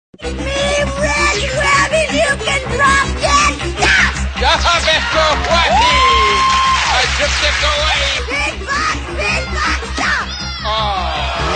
Me, Red Rabbit, you can drop dead stuff! Drop it away! I tripped it away! Big box stuff! Oh.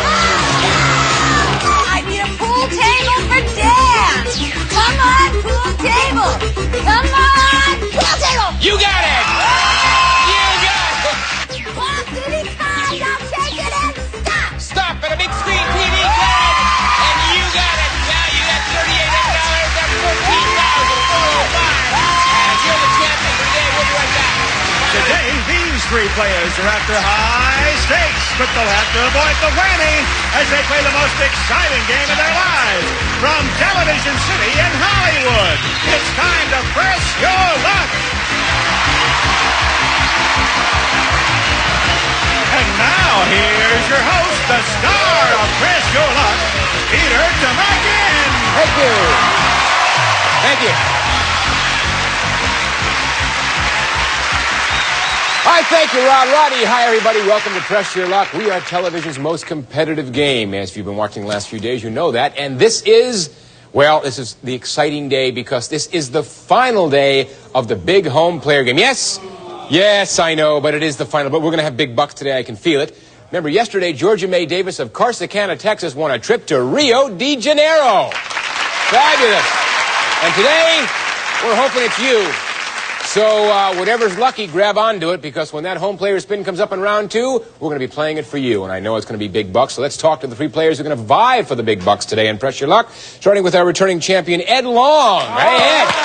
I need a pool table for Dan! Come on, pool table! Come on, pool table! You got it! You got it! Well, City Cons, I'll take it and stop! Stop at a big screen TV card! And you got it! Valued at $3,800 at $14,405! And you're the champion today. We'll be right back. Today, these three players are after high stakes, but they'll have to avoid the whammy as they play the most exciting game of their lives. From Television City in Hollywood, it's time to press your luck. And now, here's your host, the star of Press Your Luck, Peter Tomarken. Thank you. Thank you. Hi, thank you, Roddy. Hi, everybody. Welcome to Press Your Luck. We are television's most competitive game. As if you've been watching the last few days, you know that. And this is the exciting day because this is the final day of the big home player game. Yes? Yes, I know, but it is the final. But we're going to have big bucks today. I can feel it. Remember, yesterday, Georgia May Davis of Corsicana, Texas, won a trip to Rio de Janeiro. Fabulous. And today, we're hoping it's you. So whatever's lucky, grab onto it, because when that home player spin comes up in round two, we're going to be playing it for you. And I know it's going to be big bucks. So let's talk to the three players who are going to vie for the big bucks today and Press Your Luck, starting with our returning champion, Ed Long. Hey, Ed.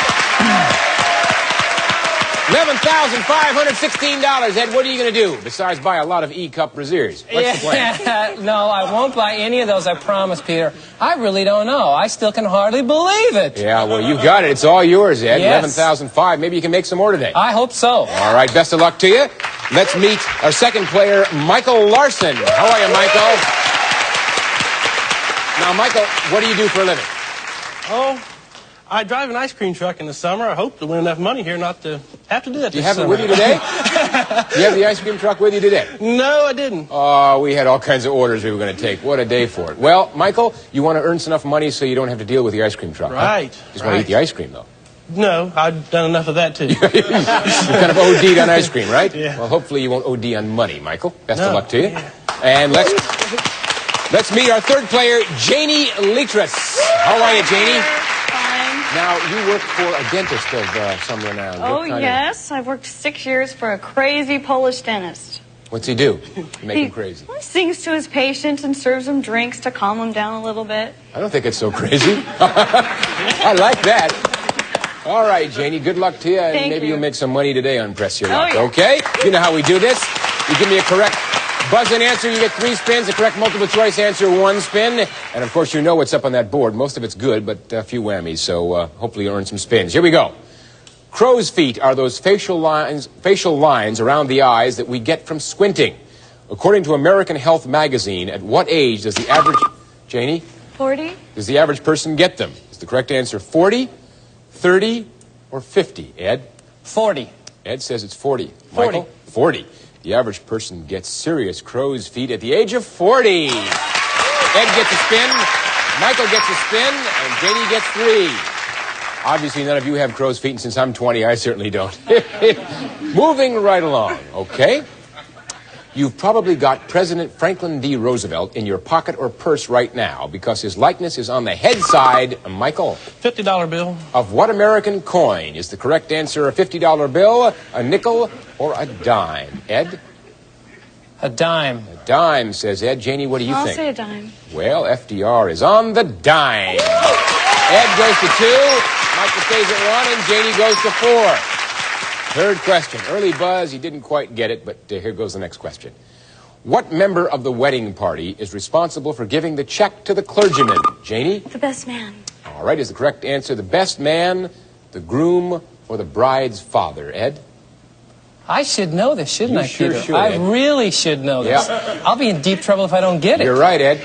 $11,516. Ed, what are you going to do besides buy a lot of E-Cup brassieres? What's the plan? No, I won't buy any of those, I promise, Peter. I really don't know. I still can hardly believe it. Yeah, well, you got it. It's all yours, Ed. Yes. $11,500. Maybe you can make some more today. I hope so. All right, best of luck to you. Let's meet our second player, Michael Larson. How are you, Michael? Now, Michael, what do you do for a living? Oh, I drive an ice cream truck in the summer. I hope to win enough money here not to have to do that Do you this have it summer. with you today? Do you have the ice cream truck with you today? No, I didn't. Oh, we had all kinds of orders we were going to take. What a day for it. Well, Michael, you want to earn enough money so you don't have to deal with the ice cream truck. Right. Huh? Just want to eat the ice cream, though. No, I've done enough of that, too. You kind of OD'd on ice cream, right? Yeah. Well, hopefully you won't OD on money, Michael. Best of No. luck to you. Yeah. And let's meet our third player, Janie Letras. How are you, Janie? Fine. Now, you work for a dentist of some renown. Oh, What kind of- yes. I've worked 6 years for a crazy Polish dentist. What's he do? to Make him crazy. He sings to his patients and serves them drinks to calm them down a little bit. I don't think it's so crazy. I like that. All right, Janie, good luck to you, and Thank maybe you. you'll make some money today on Press Your Oh, Luck, yeah. okay? You know how we do this. You give me a correct buzz-in answer, you get 3 spins. A correct multiple-choice answer, 1 spin. And, of course, you know what's up on that board. Most of it's good, but a few whammies, so hopefully you'll earn some spins. Here we go. Crow's feet are those facial lines around the eyes that we get from squinting. According to American Health magazine, at what age does the average... Janie? 40? Does the average person get them? Is the correct answer 40, 30, or 50? Ed? 40. Ed says it's 40. 40. Michael? 40. The average person gets serious crow's feet at the age of 40. Ed gets a spin, Michael gets a spin, and Janie gets 3. Obviously, none of you have crow's feet, and since I'm 20, I certainly don't. Moving right along, okay? You've probably got President Franklin D. Roosevelt in your pocket or purse right now because his likeness is on the head side. Michael? $50 bill. Of what American coin is the correct answer a $50 bill, a nickel, or a dime? Ed? A dime. A dime, says Ed. Janie, what do you I'll think? say a dime. Well, FDR is on the dime. Ed goes to 2, Michael stays at 1, and Janie goes to 4. Third question. Early buzz, you didn't quite get it, but here goes the next question. What member of the wedding party is responsible for giving the check to the clergyman? Janie? The best man. All right, is the correct answer the best man, the groom, or the bride's father? Ed? I should know this, shouldn't You I, sure Peter? should, I Ed. really should know this. Yeah. I'll be in deep trouble if I don't get it. You're right, Ed.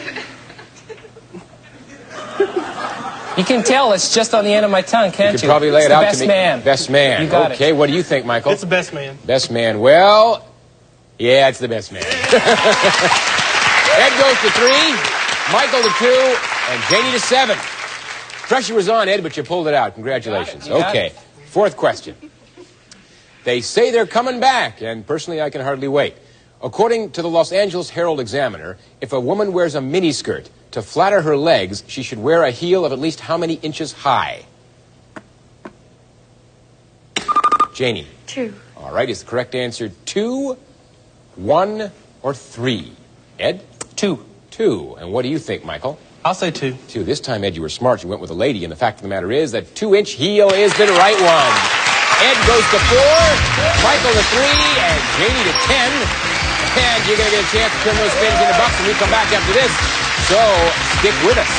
You can tell it's just on the end of my tongue, can't You you? could probably lay It's it the out best to me. man. Best man. You got Okay, it. what do you think, Michael? It's the best man. Best man. Well, yeah, it's the best man. Ed goes to 3, Michael to 2, and Janie to 7. Pressure was on, Ed, but you pulled it out. Congratulations. You got Okay. it. Fourth question. They say they're coming back, and personally, I can hardly wait. According to the Los Angeles Herald-Examiner, if a woman wears a miniskirt to flatter her legs, she should wear a heel of at least how many inches high? Janie. 2. All right, is the correct answer 2, 1, or 3? Ed? 2. 2. And what do you think, Michael? I'll say 2. 2. This time, Ed, you were smart. You went with a lady, and the fact of the matter is that 2-inch heel is the right one. Ed goes to 4, Michael to 3, and Janie to 10. And you're going to get a chance to turn those spins into bucks when we come back after this. So, stick with us.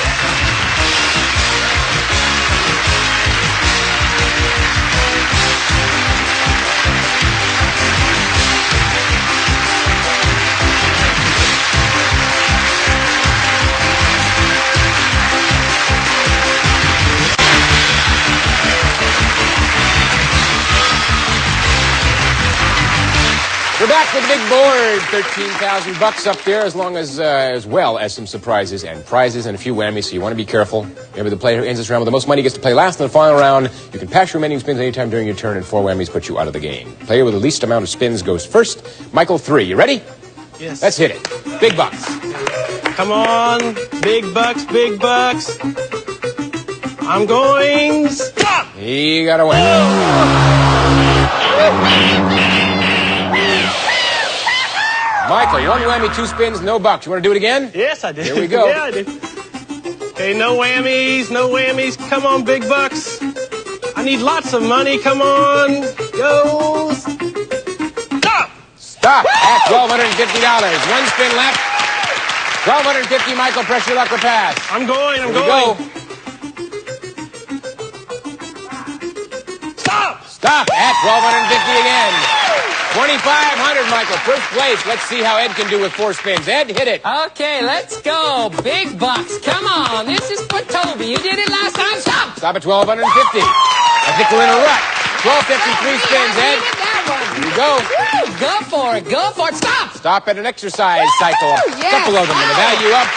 We're back with the big board. 13,000 bucks up there, as well as some surprises and prizes and a few whammies, so you want to be careful. Remember, the player who ends this round with the most money gets to play last in the final round. You can pass your remaining spins anytime during your turn, and 4 whammies put you out of the game. Player with the least amount of spins goes first. Michael, 3. You ready? Yes. Let's hit it. Big bucks. Come on. Big bucks, big bucks. I'm going. Stop! You got to win. Michael, 1 whammy, 2 spins, no bucks. You want to do it again? Yes, I did. Here we go. Yeah, I did. Okay, no whammies, no whammies. Come on, big bucks. I need lots of money. Come on. Go. Stop! Stop at $1,250. 1 spin left. $1,250, Michael. Press your luck or pass. I'm going. Here we go. Stop! Stop at $1,250 again. 2,500, Michael. First place. Let's see how Ed can do with 4 spins. Ed, hit it. Okay, let's go. Big bucks. Come on. This is for Toby. You did it last time. Stop. Stop at $1,250. I think we're in a rut. 1,250, 3 spins, Ed. Here we go. Woo, go for it. Go for it. Stop. Stop at an exercise cycle. A couple of them. And the value up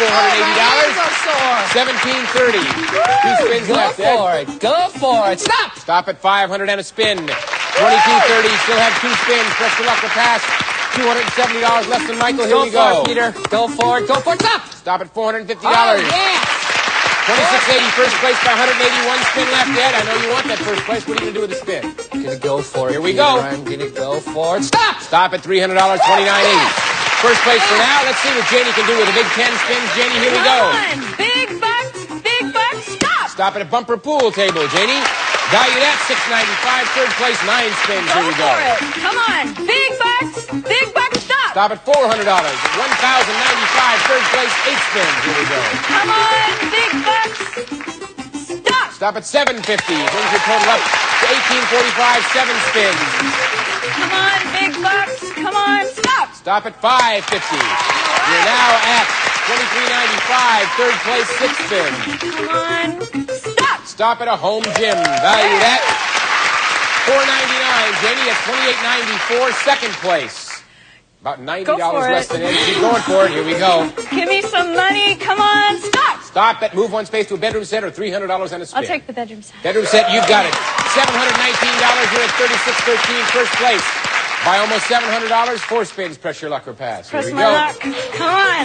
$480. 1730. 2 spins Go left, Ed. for it. Go for it. Stop. Stop at 500 and a spin. 2230. Still have 2 spins. Press the luck to pass. $270 left in Michael. Here we go. Go for it, Peter. Go for it. Go for it. Stop. Stop at $450. Oh, yes. 2680. First place by 181. Spin left, Ed. I know you want that first place. What are you going to do with the spin? Gonna go for it. Here we Peter. go. I'm gonna go for it. Stop. Stop at $300. 2980. First place for now. Let's see what Janie can do with the big 10 spins. Janie, here we go. Come on, big bucks, stop! Stop at a bumper pool table, Janie. Valued at $695. Third place, 9 spins. Go Here we for go. it. Come on, big bucks, stop! Stop at $400. At $1,095. Third place, 8 spins. Here we go. Come on, big bucks, stop! Stop at $750. Brings your total up to $1,845. 7 spins. Come on, big bucks, come on, stop! Stop at $550. You're now at $23.95. Third place, 6 spins. Come on, stop! Stop at a home gym. Valued at $499. Janie at $28.94. Second place. About $90 Go for less it. than Ed. Keep going for it. Here we go. Give me some money, come on, stop! Stop at move 1 space to a bedroom set or $300 and a spin. I'll take the bedroom set. Bedroom set, you've got it. $719. You're at $36.13. First place. By almost $700. 4 spins. Press your luck or pass. Press Here we my go. luck. Come on.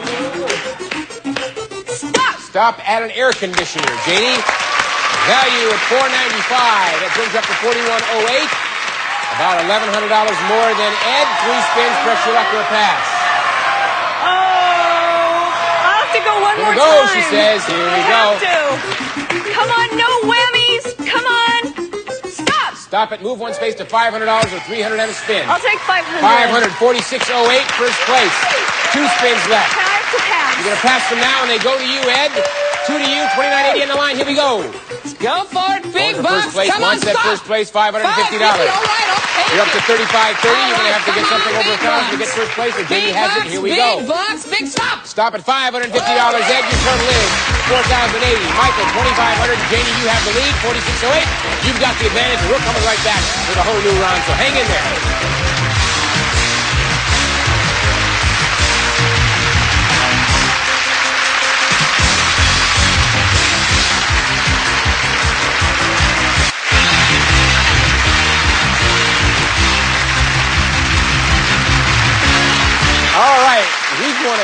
Stop! Stop at an air conditioner, Janie. Value at $495. That brings you up to $41.08. About $1,100 more than Ed. 3 spins. Press your luck or pass. Oh, I'll have to go one Here more we go, time. she says. Here we I go. have to. Come on, no whammies. Come on. Stop! Stop at move 1 space to $500 or $300 and a spin. I'll take 500. 546.08. First place. 2 spins left. I have to pass. You're going to pass them now, and they go to you, Ed. 2 to you, $29.80 on the line. Here we go. Go for it. Big Going for bucks. first place. Come on, Wants that stop. first place, $550. All right, okay. You're up to $35.30. You're going to have to get Come on, something over big $1,000 to get bucks. first place. Or Jamie Big has it. bucks, Here we big go. bucks, big stop. Stop at $550. Ed, your total is $4,080. Michael, $2,500. Jamie, you have the lead, $46.08. You've got the advantage, and we're coming right back with a whole new round. So hang in there.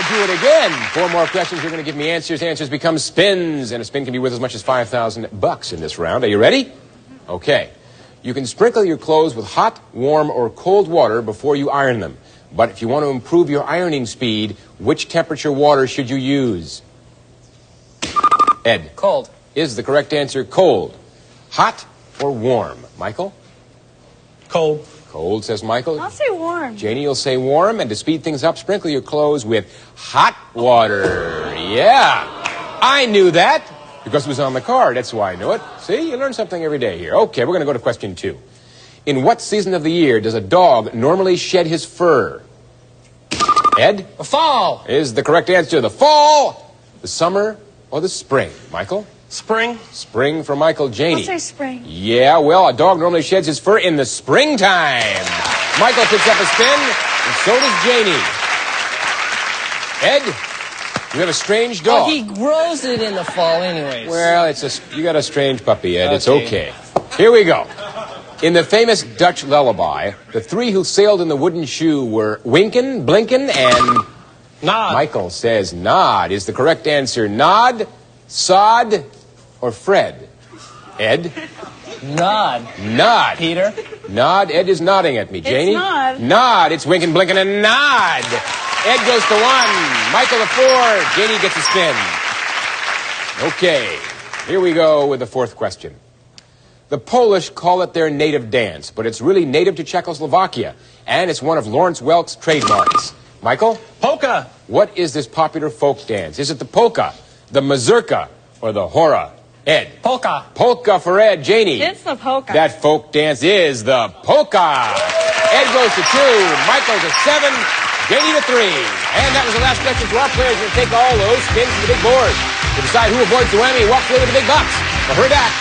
going to do it again. 4 more questions. You're going to give me answers. Answers become spins, and a spin can be worth as much as $5,000 in this round. Are you ready? Okay. You can sprinkle your clothes with hot, warm, or cold water before you iron them. But if you want to improve your ironing speed, which temperature water should you use? Ed. Cold. Is the correct answer cold? Hot or warm? Michael? Cold. Cold, says Michael. I'll say warm. Janie will say warm, and to speed things up, sprinkle your clothes with hot water. Yeah, I knew that because it was on the card. That's why I knew it. See, you learn something every day here. Okay, we're going to go to question 2. In what season of the year does a dog normally shed his fur? Ed? The fall. Is the correct answer the fall, the summer, or the spring? Michael? Spring. Spring for Michael. Janie? I'll say spring. Yeah, well, a dog normally sheds his fur in the springtime. Michael picks up a spin, and so does Janie. Ed, you have a strange dog. Oh, he grows it in the fall anyways. Well, you got a strange puppy, Ed. It's Okay. okay. Here we go. In the famous Dutch lullaby, the 3 who sailed in the wooden shoe were Winkin, Blinkin, and... Nod. Michael says Nod. Is the correct answer Nod, Sod, or Fred? Ed? Nod. Nod. Peter? Nod. Ed is nodding at me. Janie? Nod. Nod. It's Winkin, Blinkin, and Nod. Ed goes to 1. Michael to 4. Janie gets a spin. Okay. Here we go with the 4th question. The Polish call it their native dance, but it's really native to Czechoslovakia, and it's one of Lawrence Welk's trademarks. Michael? Polka. What is this popular folk dance? Is it the polka, the mazurka, or the hora? Ed? Polka. Polka for Ed. Janie? It's the polka. That folk dance is the polka. Ed goes to 2, Michael to 7, Janie to 3. And that was the last question to our players. We're going to take all those spins to the big board to decide who avoids the whammy and walks away with the big bucks. So hurry back.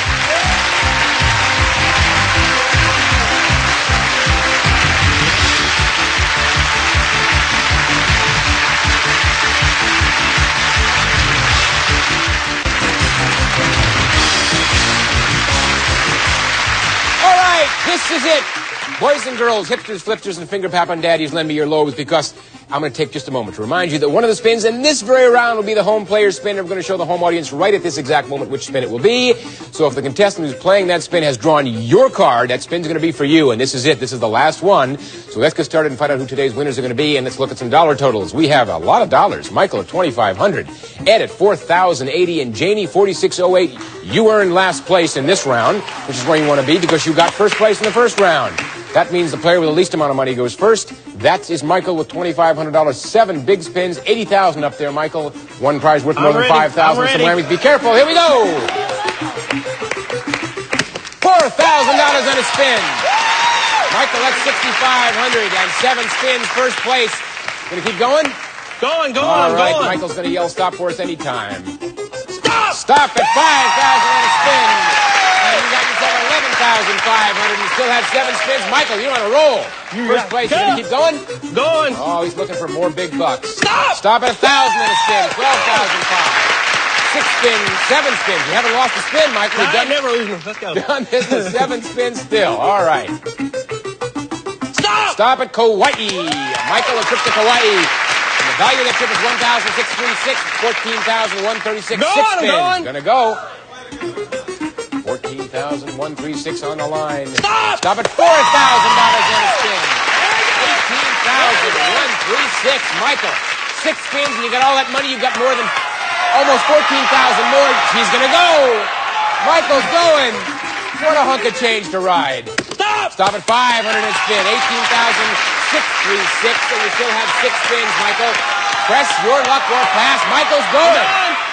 This is it. Boys and girls, hipsters, flipsters, and finger papping daddies, lend me your lobes because I'm going to take just a moment to remind you that one of the spins in this very round will be the home player's spin. And we're going to show the home audience right at this exact moment which spin it will be. So if the contestant who's playing that spin has drawn your card, that spin's going to be for you. And this is it. This is the last one. So let's get started and find out who today's winners are going to be. And let's look at some dollar totals. We have a lot of dollars. Michael at $2,500, Ed at $4,080, and Janie $4,608. You earned last place in this round, which is where you want to be because you got first place in the first round. That means the player with the least amount of money goes first. That is Michael with $2,500. 7 big spins, $80,000 up there, Michael. One prize worth more than $5,000. Some whammies. Be careful. Here we go. $4,000 on a spin. Michael, that's $6,500 and 7 spins, first place. Gonna keep going? Going. All right, Michael's gonna yell stop for us anytime. Stop at $5,000 on a spin. And you got yourself $11,500 and still have 7 spins. Michael, you're on a roll. First place. You gonna keep going? Going. Oh, he's looking for more big bucks. Stop at $1,000 on a spin. $12,500. 6 spins, 7 spins. You haven't lost a spin, Michael. I'm never losing. Let's go. Done this with 7 spins still. All right. Stop at Kauai. Michael, a trip to Kauai. And the value of that trip is $1,636, $14,136. 6 spins. Gonna go. $14,136 on the line. Stop at $4,000 on a spin. $18,136. Michael, 6 spins and you got all that money. You got more than almost $14,000 more. He's gonna go. Michael's going. What a hunk of change to ride. Stop at $500 and spin. $18,636. So you still have 6 spins, Michael. Press your luck or pass. Michael's going.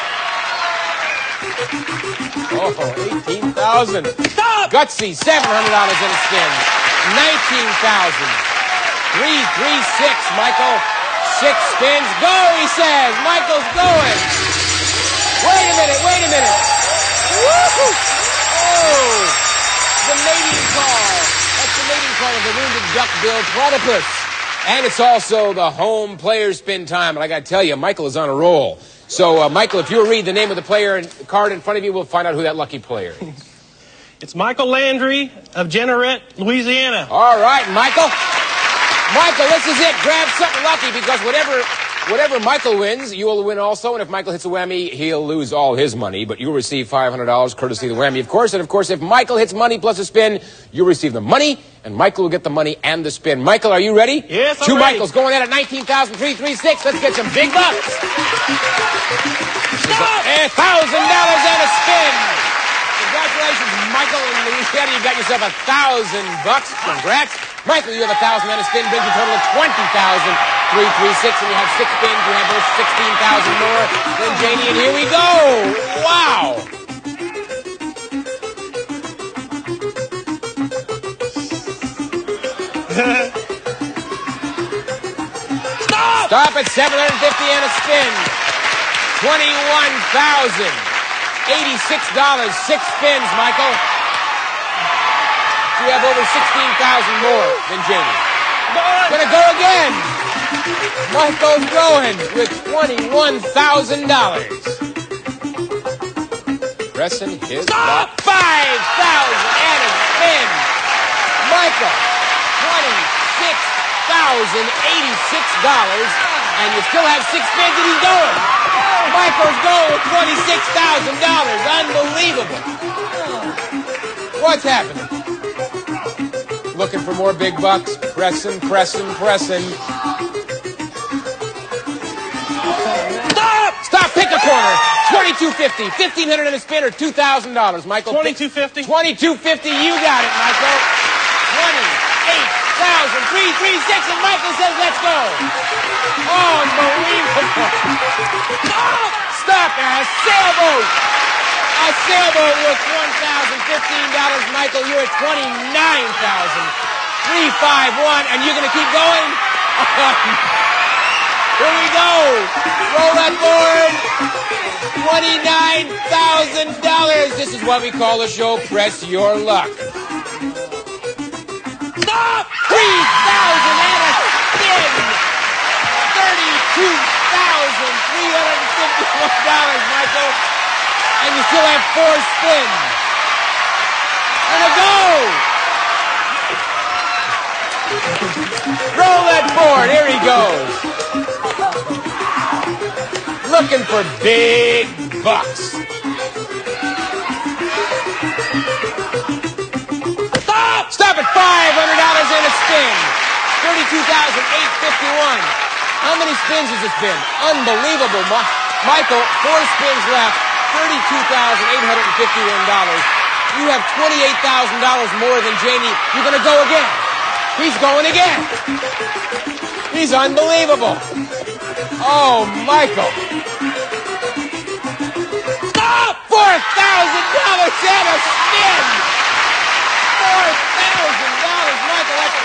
Oh, $18,000. Gutsy, $700 in a spin. $19,000. 336, Michael. 6 spins. Go, he says. Michael's going. Wait a minute. Woo-hoo. Oh, the mating call. That's the mating call of the wounded duck-billed platypus. And it's also the home player spin time. And I got to tell you, Michael is on a roll. So, Michael, if you'll read the name of the player and the card in front of you, we'll find out who that lucky player is. It's Michael Landry of Jeanerette, Louisiana. All right, Michael. Michael, this is it. Grab something lucky because whatever whatever Michael wins, you will win also. And if Michael hits a whammy, he'll lose all his money. But you'll receive $500 courtesy of the whammy, of course. And, of course, if Michael hits money plus a spin, you'll receive the money. And Michael will get the money and the spin. Michael, are you ready? Yes, I'm Two ready. Michaels going at it, 19,336. Let's get some big bucks. $1,000 and a spin. Congratulations, Michael in Louisiana. You got yourself $1,000. Congrats. Michael, you have $1,000 and a spin. Brings you a total of $20,336. And you have 6 spins. You have those 16,000 more than Janie. And here we go. Wow. Stop at $750 and a spin. $21,086. 6 spins, Michael. You have over 16,000 more than Jamie. Gonna go again. Michael's going with $21,000. Pressing his luck. $5,000 and a spin. Michael, $26,086. And you still have 6 spins and he's going. Michael's going with $26,000. Unbelievable. What's happening? Looking for more big bucks. Pressing. Stop! Pick a corner. $22.50. $1,500 and a spin or $2,000, Michael. $22.50. $22.50. You got it, Michael. 28,336, and Michael says, let's go. Unbelievable. Stop. A sailboat. A sailboat worth $1,015. Michael, you're at $29,351, and you're going to keep going? Here we go. Roll that board. $29,000. This is what we call the show Press Your Luck. Stop! $3,000 and a spin. $32,351, Michael. And you still have 4 spins. And a go! Roll that board. Here he goes. Looking for big bucks. Stop at $500 and a spin. $32,851. How many spins has this been? Unbelievable. Michael, 4 spins left. $32,851. You have $28,000 more than Janie. You're going to go again. He's going again. He's unbelievable. Oh, Michael. Stop! $4,000 and a spin. $4,000, Michael. That's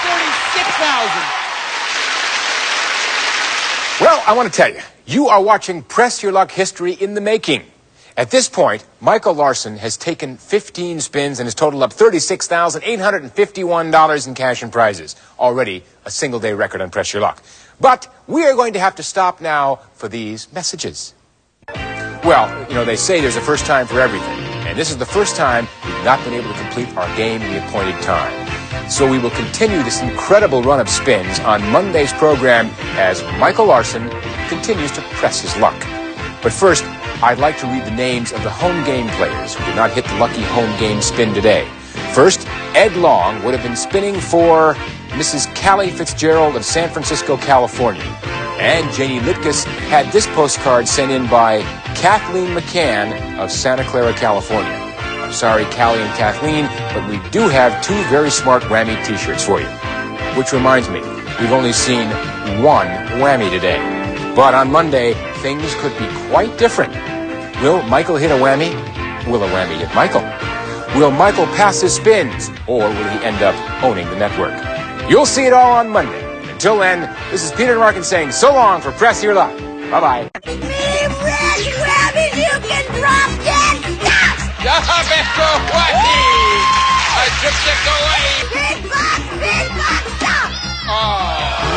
$36,000. Well, I want to tell you, you are watching Press Your Luck history in the making. At this point, Michael Larson has taken 15 spins and has totaled up $36,851 in cash and prizes. Already a single-day record on Press Your Luck. But we are going to have to stop now for these messages. Well, you know, they say there's a first time for everything. And this is the first time we've not been able to complete our game in the appointed time. So we will continue this incredible run of spins on Monday's program as Michael Larson continues to press his luck. But first, I'd like to read the names of the home game players who did not hit the lucky home game spin today. First, Ed Long would have been spinning for Mrs. Callie Fitzgerald of San Francisco, California. And Janie Litkus had this postcard sent in by Kathleen McCann of Santa Clara, California. I'm sorry, Callie and Kathleen, but we do have 2 very smart whammy t-shirts for you. Which reminds me, we've only seen 1 whammy today. But on Monday, things could be quite different. Will Michael hit a whammy? Will a whammy hit Michael? Will Michael pass his spins? Or will he end up owning the network? You'll see it all on Monday. Until then, this is Peter Markin saying so long for Press Your Luck. Bye-bye. Me red rabbit, you can drop dead stuff! Stop it, away! A triptych away! Big box stuff! Oh.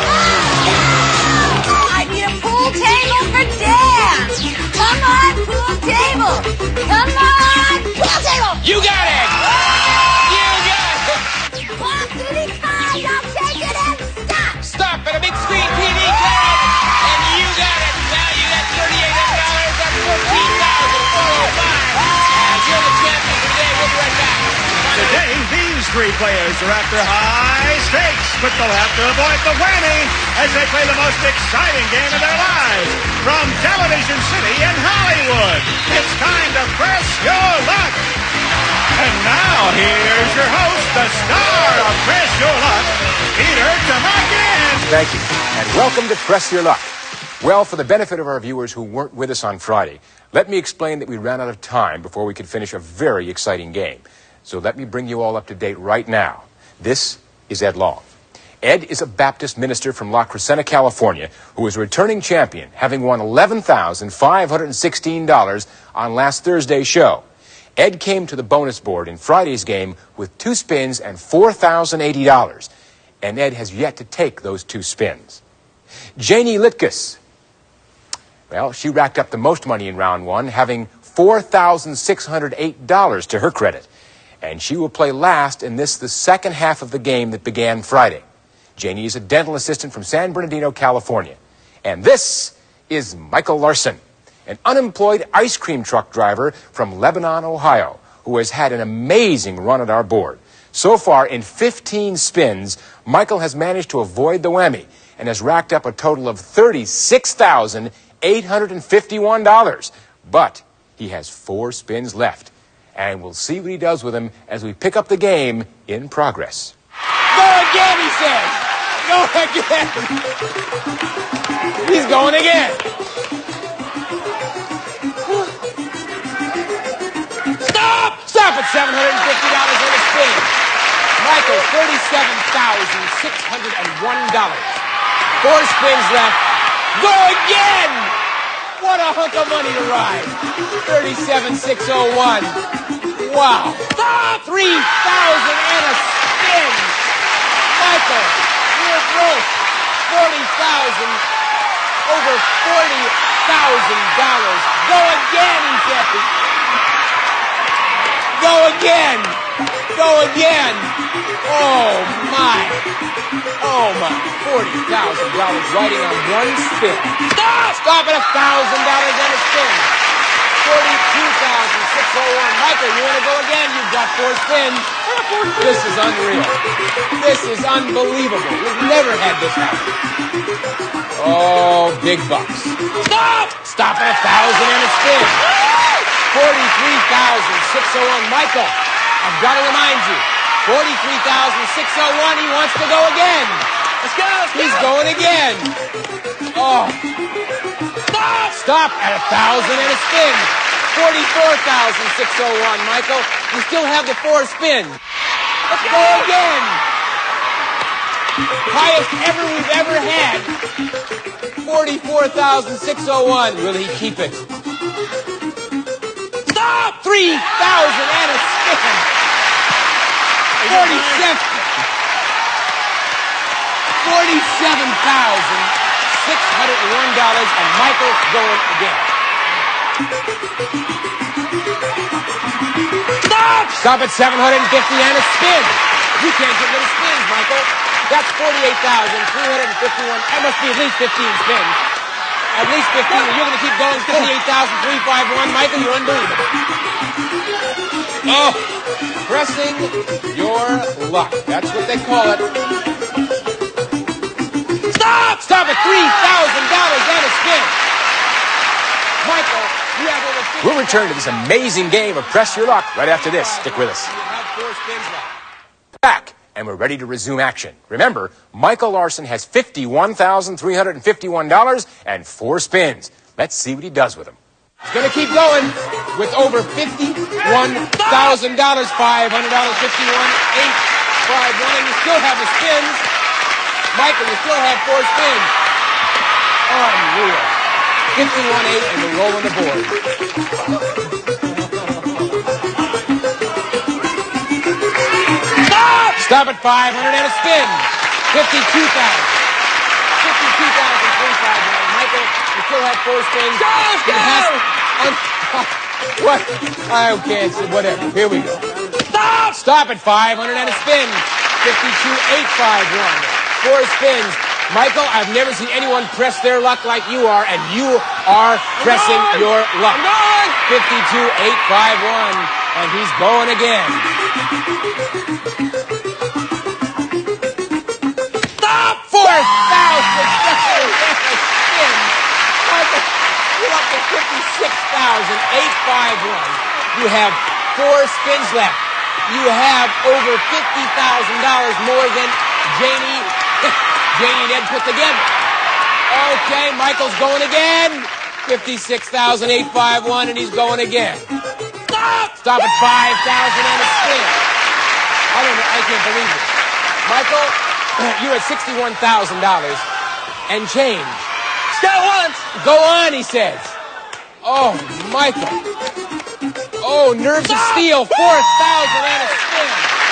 I need a pool table for Dad! Come on, pool table! Come on, pool table! You got it! You got it! Box City Cars, I'll take it and stop! Stop at a big screen TV, Ted! And you got it! three players are after high stakes, but they'll have to avoid the whammy as they play the most exciting game of their lives. From Television City in Hollywood, it's time to press your luck. And now, here's your host, the star of Press Your Luck, Peter Tomarken. Thank you, and welcome to Press Your Luck. Well, for the benefit of our viewers who weren't with us on Friday, let me explain that we ran out of time before we could finish a very exciting game. So let me bring you all up to date right now. This is Ed Long. Ed is a Baptist minister from La Crescenta, California, who is a returning champion, having won $11,516 on last Thursday's show. Ed came to the bonus board in Friday's game with 2 spins and $4,080, and Ed has yet to take those 2 spins. Janie Litkus, well, she racked up the most money in round 1, having $4,608 to her credit. And she will play last in the second half of the game that began Friday. Janie is a dental assistant from San Bernardino, California. And this is Michael Larson, an unemployed ice cream truck driver from Lebanon, Ohio, who has had an amazing run at our board. So far, in 15 spins, Michael has managed to avoid the whammy and has racked up a total of $36,851. But he has 4 spins left, and we'll see what he does with them as we pick up the game in progress. Go again, he says. Go again. He's going again. Stop at $750 on a spin. Michael, $37,601. 4 spins left. Go again! What a hunk of money to ride. $37,601. Wow. Stop! $3,000 and a spin. Michael, you're broke. $40,000. Over $40,000. Go again, he said. Go again. Go again. Oh, my. Oh, my. $40,000 riding on 1 spin. Stop at $1,000 on a spin. $42,601. Michael, you want to go again? You've got 4 spins. This is unreal. This is unbelievable. We've never had this happen. Oh, big bucks. Stop at $1,000 and a spin. $43,601. Michael, I've got to remind you, $43,601. He wants to go again. Let's go. He's going again. Oh. Stop at $1,000 and a spin. $44,601. Michael, you still have the 4 spins. Let's go again. Highest ever we've ever had. $44,601. Will he keep it? Stop! $3,000 and a spin. $47,601, and Michael's going again. Stop at $750 and a spin. You can't get rid of spins, Michael. That's $48,351. That must be at least 15 spins. At least 15. You're going to keep going. $58,351. Michael, you're unbelievable. Oh, pressing your luck. That's what they call it. Stop at $3,000 and a spin. Michael, you have over 50. We'll return to this amazing game of Press Your Luck right after this. Stick with us. You have 4 spins left. Back, and we're ready to resume action. Remember, Michael Larson has $51,351 and 4 spins. Let's see what he does with them. He's going to keep going with over $51,000. $500, $51,851, and you still have the spins. Michael, you still have 4 spins. Unreal. 51.8, and we're rolling the board. Stop at $500 and a spin. $52,351. Michael, you still have 4 spins. What? I can't say whatever. Here we go. Stop at $500 and a spin. $52,851. 4 spins. Michael, I've never seen anyone press their luck like you are, and you are pressing your luck. 52,851, and he's going again. spin. Michael, you're up to 56,851. You have 4 spins left. You have over $50,000 more than Janie and Ed put together. Okay, Michael's going again. 56,851, and he's going again. Stop at 5,000 and a spin. I can't believe it. Michael, you're at $61,000 and change. Go once. Go on, he says. Oh, Michael. Oh, nerves of steel. 4,000 and a spin.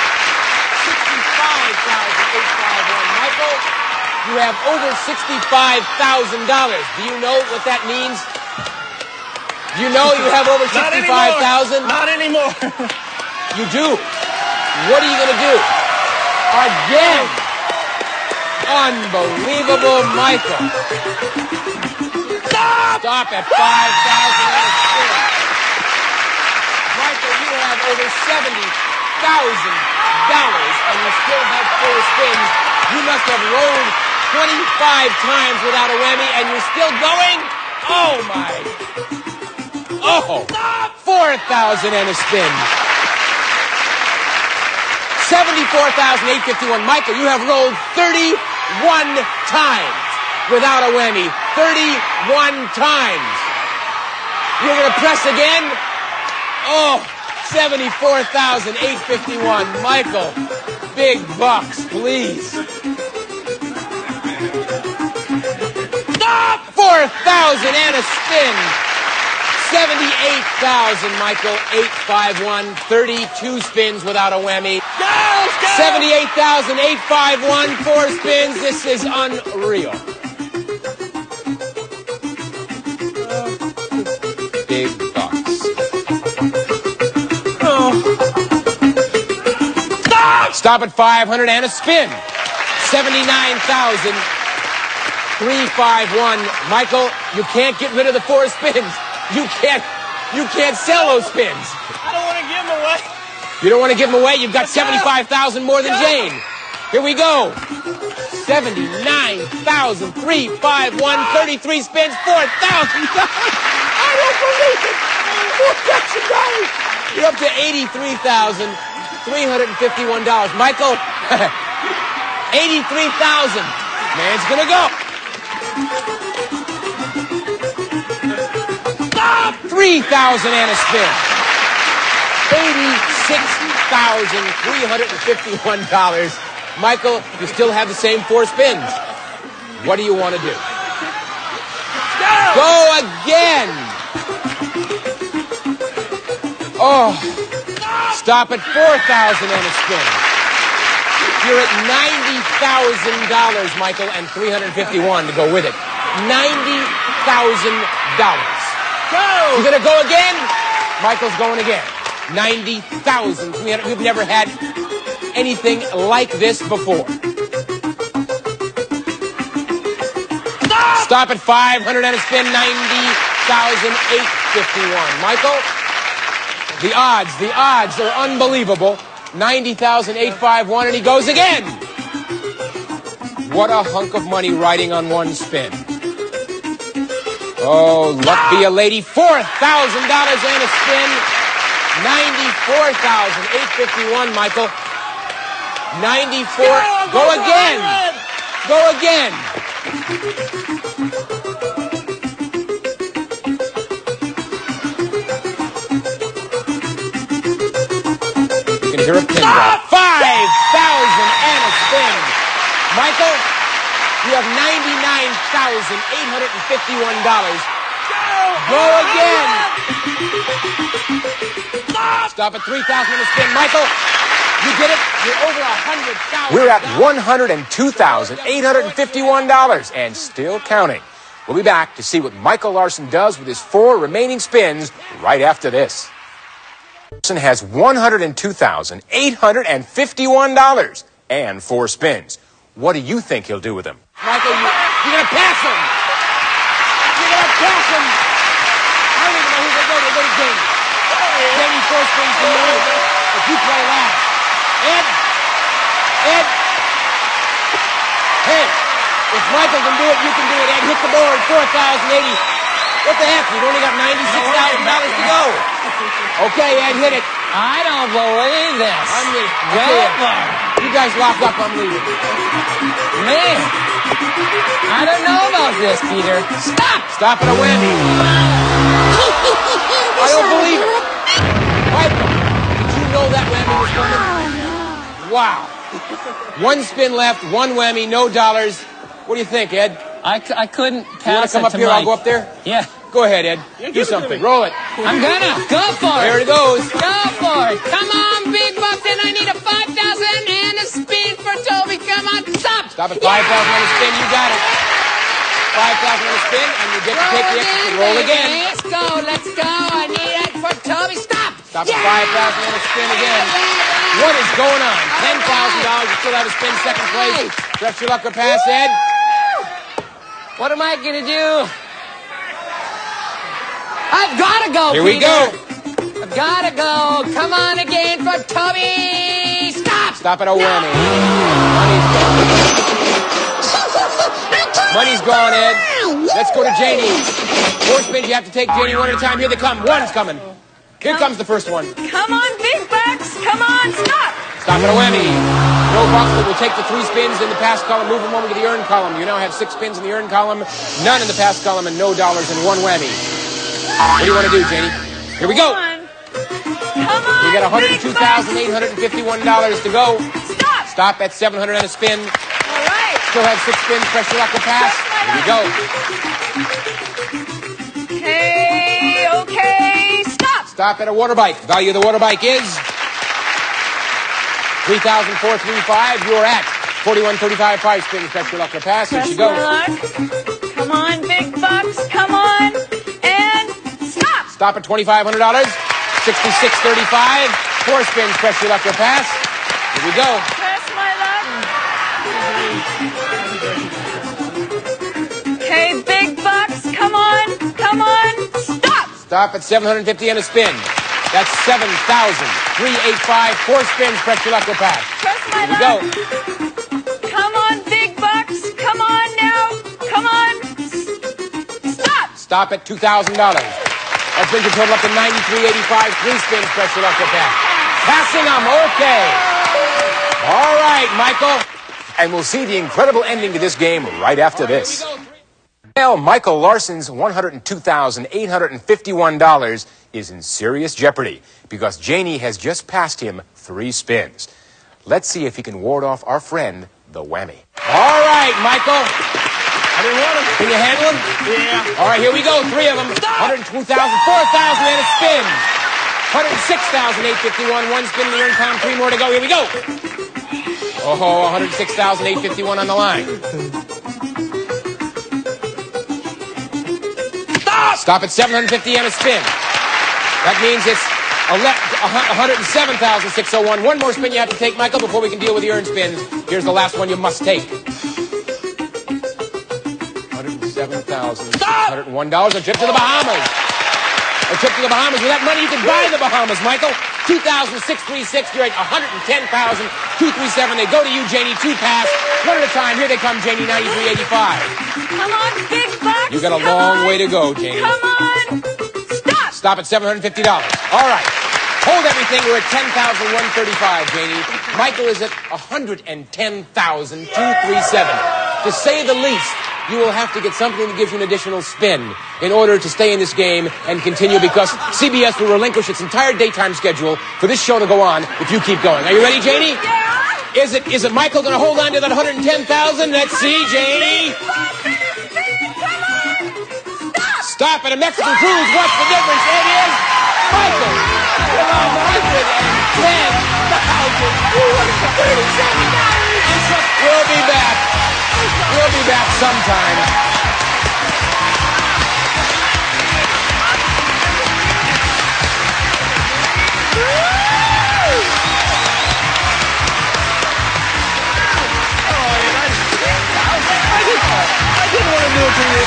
65,851. Michael, you have over $65,000. Do you know what that means? You know you have over $65,000? Not anymore. You do. What are you going to do? Again. Unbelievable, Michael. Stop at 5,000 and a spin. Michael, you have over $70,000 and you still have 4 spins. You must have rolled 25 times without a whammy and you're still going? Oh, my. Oh, 4,000 and a spin. 74,851. Michael, you have rolled 31 times without a whammy. 31 times. You're going to press again? Oh, 74,851. Michael, big bucks, please. Stop! 4,000 and a spin. 78,000, Michael, 851. 32 spins without a whammy. 78,851, 4 spins. This is unreal. Big bucks. Stop at 500 and a spin. 79,351. Michael, you can't get rid of the 4 spins. You can't sell those spins. I don't want to give them away. You don't want to give them away? You've got 75,000 more than Jane. Here we go. 79,351, 33 spins, $4,000. I don't believe it. $4,000. You're up to $83,351. Michael, 83,000. Man's gonna go. 3,000 and a spin. $86,351. Michael, you still have the same 4 spins. What do you want to do? Go again. Oh, stop at 4,000 and a spin. You're at $90,000, Michael, and 351 to go with it. $90,000. You're going to go again? Michael's going again. 90,300. We've never had anything like this before. Stop at 500 and a spin. 90,851. Michael, the odds are unbelievable. 90,851, and he goes again. What a hunk of money riding on one spin. Oh, luck be a lady. $4,000 and a spin. 94,851, Michael. 94. Go again. Go again. You can hear a pin drop. 5,000 and a spin. Michael, you have $99,851. Go again. Stop at 3,000 and a spin. Michael, you did it. You're over $100,000. We're at $102,851 and still counting. We'll be back to see what Michael Larson does with his 4 remaining spins right after this. Larson has $102,851 and 4 spins. What do you think he'll do with them? Michael, you're going to pass him. You're going to pass him. I don't even know who they go. They go to Jamie. Jamie, 4 spins to you. If you play last. Ed. Hey. If Michael can do it, you can do it. Ed, hit the board. 4,080. What the heck? You've only got $96,000 to go. Okay, Ed, hit it. I don't believe this. I'm leaving. Go Okay, for it. you guys lock up. I'm leaving. Man, I don't know about this, Peter. Stop! Stop at a whammy. I don't believe it. Michael, did you know that whammy was coming? Wow. One spin left, one whammy, no dollars. What do you think, Ed? I couldn't You want pass to come it up to here? Mike. I'll go up there. Yeah. Go ahead, Ed. Do something. Roll it. I'm gonna. Go for There it. it goes. Go for it. Come on, Big Bucks, and I need a 5,000 and a spin for Toby. Come on, stop. Stop at 5,000 on the spin. You got it. 5,000 on the spin, and you get to take the extra. Roll again. Let's go. Let's go. I need it for Toby. Stop. Stop at 5,000 on the spin again. What is going on? $10,000. You still have a spin, second place. Press your luck or pass, Ed. What am I gonna do? I've gotta go, Here we Peter. go. I've gotta go. Come on again for Toby. Stop. Stop at a whammy. Money's gone. Money's gone, Ed. Let's go to Janie. 4 spins you have to take, Janie, one at a time. Here they come. One's coming. Here comes the first one. Come on, Big Bucks. Come on, stop. Stop at a whammy. No box, but we'll take the 3 spins in the pass column, move them over to the earn column. You now have 6 spins in the earn column, none in the pass column, and no dollars and 1 whammy. What do you want to do, Janie? Here we go. Come on. We got Big Bucks. $102,851 to go. Stop. Stop at 700 on a spin. All right. Still have 6 spins. Press your luck to pass. Here we go. Okay. Stop. Stop at a water bike. Value of the water bike is $3,435. You're at $41.35. 5 spins. Press your luck to pass. Here Press she goes. my luck. Come on, Big Bucks. Come on. And stop. Stop at $2,500. $66.35. 4 spins. Press your luck to pass. Here we go. Press my luck. Okay, Big Bucks. Come on. Come on. Stop. Stop at $750 on a spin. That's $7,385. 4 spins. Press your luck to pass. Press my Here we go. luck. Come on, Big Bucks. Come on now. Come on. Stop. Stop at $2,000. That brings your total up to $93.85. 3 spins. Press your luck to pass. Passing them. Okay. All right, Michael. And we'll see the incredible ending to this game right after this. Well, Michael Larson's $102,851 is in serious jeopardy because Janie has just passed him 3 spins. Let's see if he can ward off our friend, the whammy. All right, Michael. I didn't want him. Can you handle him? Yeah. All right, here we go. 3 of them. 102,000, 4,000 and a spin. 106,851. 1 spin in the earn column. 3 more to go. Here we go. Oh, 106,851 on the line. Stop at 750 and a spin. That means it's 107,601. 1 more spin you have to take, Michael, before we can deal with the earn spins. Here's the last one you must take. $107,101. A trip to the Bahamas. A trip to the Bahamas. With that money, you can buy the Bahamas, Michael. 2,636. You're at 110,237. They go to you, Janie. 2 pass. 1 at a time. Here they come, Janie. 93.85. Come on, Big Bucks. You got a Come long on. way to go, Janie. Come on. Stop. Stop at $750. All right. Hold everything. We're at $10,135, Janie. Michael is at $110,237. To say the least, you will have to get something that gives you an additional spin in order to stay in this game and continue, because CBS will relinquish its entire daytime schedule for this show to go on if you keep going. Are you ready, Janie? Yeah. Is it Michael going to hold on to that 110,000? Let's see, Janie. Stop at a Mexican cruise. What's the difference? It is Michael. $110,237. We'll be back. We'll be back sometime. I didn't want to do it to you.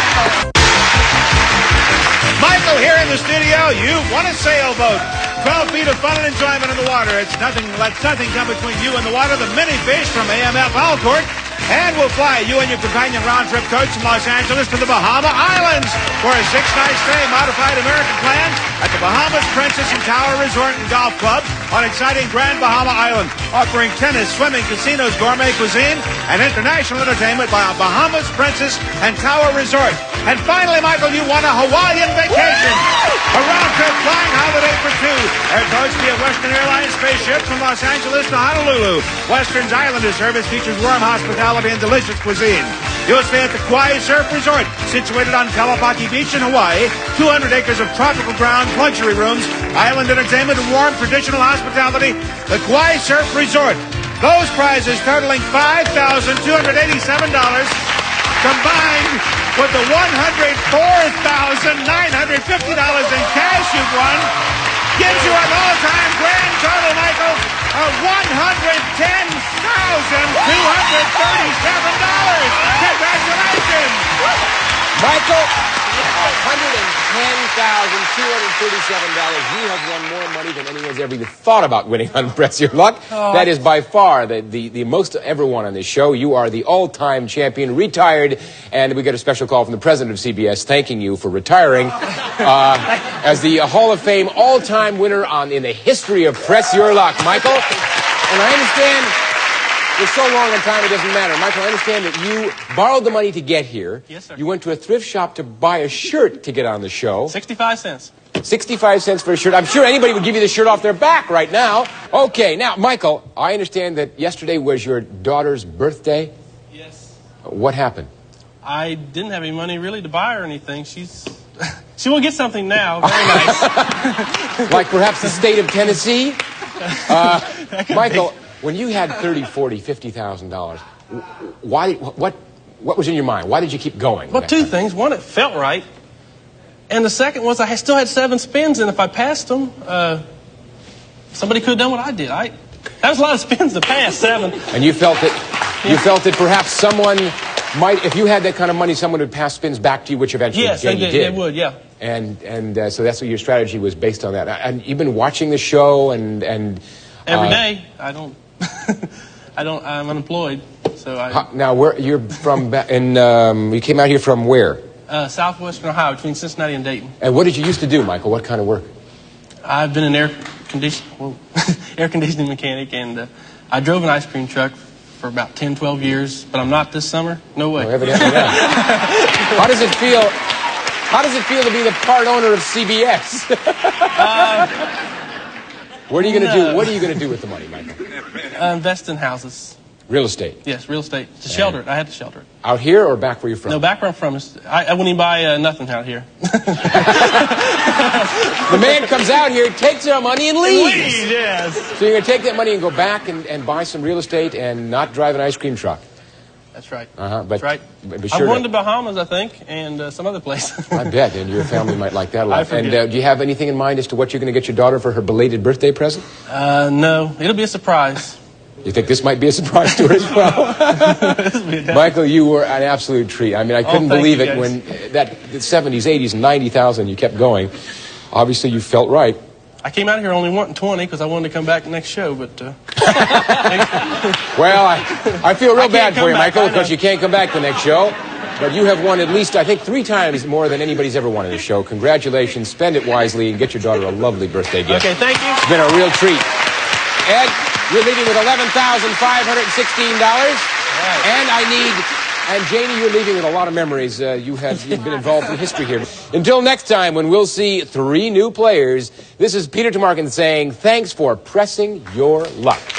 Michael here in the studio. You want a sailboat. 12 feet of fun and enjoyment in the water. It's nothing. Let nothing come between you and the water. The mini fish from AMF Alcourt And we'll fly you and your companion round-trip coach from Los Angeles to the Bahama Islands for a 6-night stay modified American plan at the Bahamas Princess and Tower Resort and Golf Club on exciting Grand Bahama Island, offering tennis, swimming, casinos, gourmet cuisine, and international entertainment by Bahamas Princess and Tower Resort. And finally, Michael, you won a Hawaiian vacation. A round-trip flying holiday for two. Air coach via Western Airlines spaceship from Los Angeles to Honolulu. Western's Islander service features warm hospitality and delicious cuisine. You'll stay at the Kauai Surf Resort, situated on Kalapaki Beach in Hawaii. 200 acres of tropical grounds, luxury rooms, island entertainment, and warm traditional hospitality. The Kauai Surf Resort. Those prizes totaling $5,287 combined with the $104,950 in cash you've won gives you an all-time grand total, Michael, of $110,237. Congratulations! Michael, $110,237. You have won more money than anyone's ever even thought about winning on Press Your Luck. That is by far the most ever won on this show. You are the all-time champion, retired, and we get a special call from the president of CBS thanking you for retiring as the Hall of Fame all-time winner in the history of Press Your Luck, Michael. And I understand we're so long on time it doesn't matter. Michael, I understand that you borrowed the money to get here. Yes, sir. You went to a thrift shop to buy a shirt to get on the show. 65 cents. 65 cents for a shirt. I'm sure anybody would give you the shirt off their back right now. Okay, now, Michael, I understand that yesterday was your daughter's birthday. Yes. What happened? I didn't have any money really to buy her anything. She will get something now. Very nice. Like perhaps the state of Tennessee? Michael, when you had $30,000, $40,000, $50,000, what was in your mind? Why did you keep going? Well, two things. One, it felt right. And the second was I still had 7 spins, and if I passed them, somebody could have done what I did. That was a lot of spins to pass, 7. And you felt that perhaps someone might, if you had that kind of money, someone would pass spins back to you, which eventually yes, Jenny did. They would, yeah. And so that's what your strategy was based on that. And you've been watching the show and every day. I'm unemployed, so now, where you're from? You came out here from where? Southwestern Ohio, between Cincinnati and Dayton. And what did you used to do, Michael? What kind of work? I've been an air conditioning mechanic, and I drove an ice cream truck for about 10, 12 years, but I'm not this summer. No way. Oh, evidently not. How does it feel? How does it feel to be the part owner of CBS? What are you going to do? What are you going to do with the money, Michael? Invest in houses. Real estate. Yes, real estate. To shelter it. I had to shelter it. Out here or back where you're from? No, back where I'm from. I wouldn't even buy nothing out here. The man comes out here, takes our money, and leaves. Yes. So you're going to take that money and go back and buy some real estate and not drive an ice cream truck. That's right. That's right. But sure I'm going to Bahamas, I think, and some other place. I bet, and your family might like that a lot. I And forget. do you have anything in mind as to what you're going to get your daughter for her belated birthday present? No, it'll be a surprise. You think this might be a surprise to her as well? Michael, you were an absolute treat. I mean, I couldn't believe it when the 70s, 80s, and 90,000, you kept going. Obviously, you felt right. I came out here only wanting 20 because I wanted to come back next show, but... Well, I feel real bad for you, back, Michael, because you can't come back the next show. But you have won at least, I think, 3 times more than anybody's ever won in this show. Congratulations. Spend it wisely and get your daughter a lovely birthday gift. Okay, thank you. It's been a real treat. Ed, you're leaving with $11,516. And Janie, you're leaving with a lot of memories. You've been involved in history here. Until next time, when we'll see 3 new players, this is Peter Tomarken saying thanks for pressing your luck.